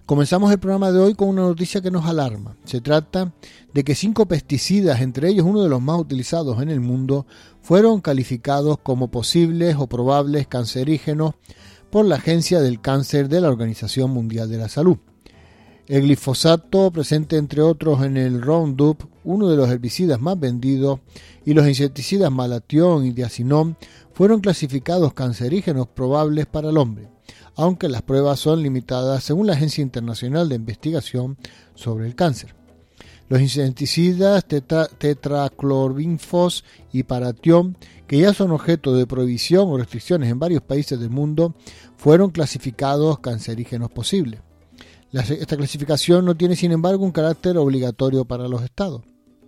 Comenzamos el programa de hoy con una noticia que nos alarma. Se trata de que 5 pesticidas, entre ellos uno de los más utilizados en el mundo, fueron calificados como posibles o probables cancerígenos por la Agencia del Cáncer de la Organización Mundial de la Salud. El glifosato, presente entre otros en el Roundup, uno de los herbicidas más vendidos, y los insecticidas Malathion y Diazinon, fueron clasificados cancerígenos probables para el hombre, aunque las pruebas son limitadas según la Agencia Internacional de Investigación sobre el Cáncer. Los insecticidas tetraclorbinfos y Parathion, que ya son objeto de prohibición o restricciones en varios países del mundo, fueron clasificados cancerígenos posibles. Esta clasificación no tiene, sin embargo, un carácter obligatorio para los estados.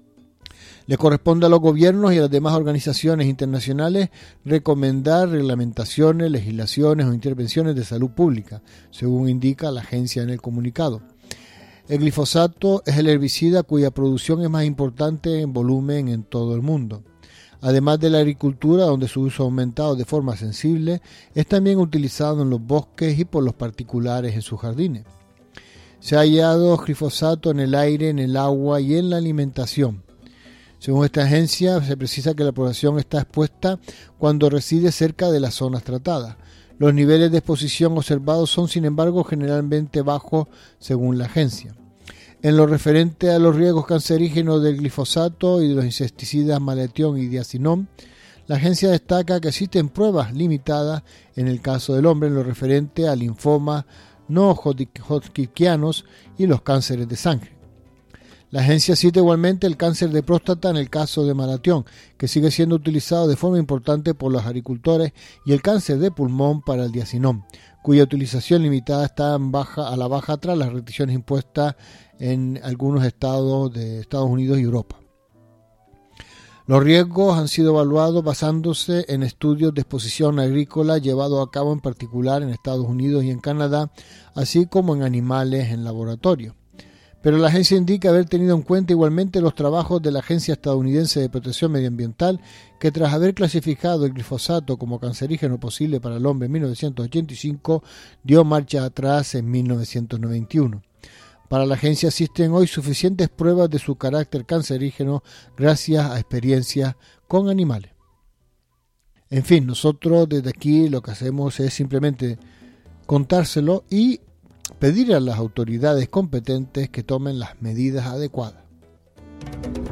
Le corresponde a los gobiernos y a las demás organizaciones internacionales recomendar reglamentaciones, legislaciones o intervenciones de salud pública, según indica la agencia en el comunicado. El glifosato es el herbicida cuya producción es más importante en volumen en todo el mundo. Además de la agricultura, donde su uso ha aumentado de forma sensible, es también utilizado en los bosques y por los particulares en sus jardines. Se ha hallado glifosato en el aire, en el agua y en la alimentación. Según esta agencia, se precisa que la población está expuesta cuando reside cerca de las zonas tratadas. Los niveles de exposición observados son, sin embargo, generalmente bajos, según la agencia. En lo referente a los riesgos cancerígenos del glifosato y de los insecticidas Malathion y Diazinon, la agencia destaca que existen pruebas limitadas en el caso del hombre en lo referente a linfomas no hodgkinianos y los cánceres de sangre. La agencia cita igualmente el cáncer de próstata en el caso de Malathion, que sigue siendo utilizado de forma importante por los agricultores, y el cáncer de pulmón para el Diazinon, cuya utilización limitada está a la baja tras las restricciones impuestas en algunos estados de Estados Unidos y Europa. Los riesgos han sido evaluados basándose en estudios de exposición agrícola llevados a cabo en particular en Estados Unidos y en Canadá, así como en animales en laboratorio. Pero la agencia indica haber tenido en cuenta igualmente los trabajos de la Agencia Estadounidense de Protección Medioambiental, que tras haber clasificado el glifosato como cancerígeno posible para el hombre en 1985, dio marcha atrás en 1991. Para la agencia existen hoy suficientes pruebas de su carácter cancerígeno gracias a experiencias con animales. En fin, nosotros desde aquí lo que hacemos es simplemente contárselo y pedir a las autoridades competentes que tomen las medidas adecuadas.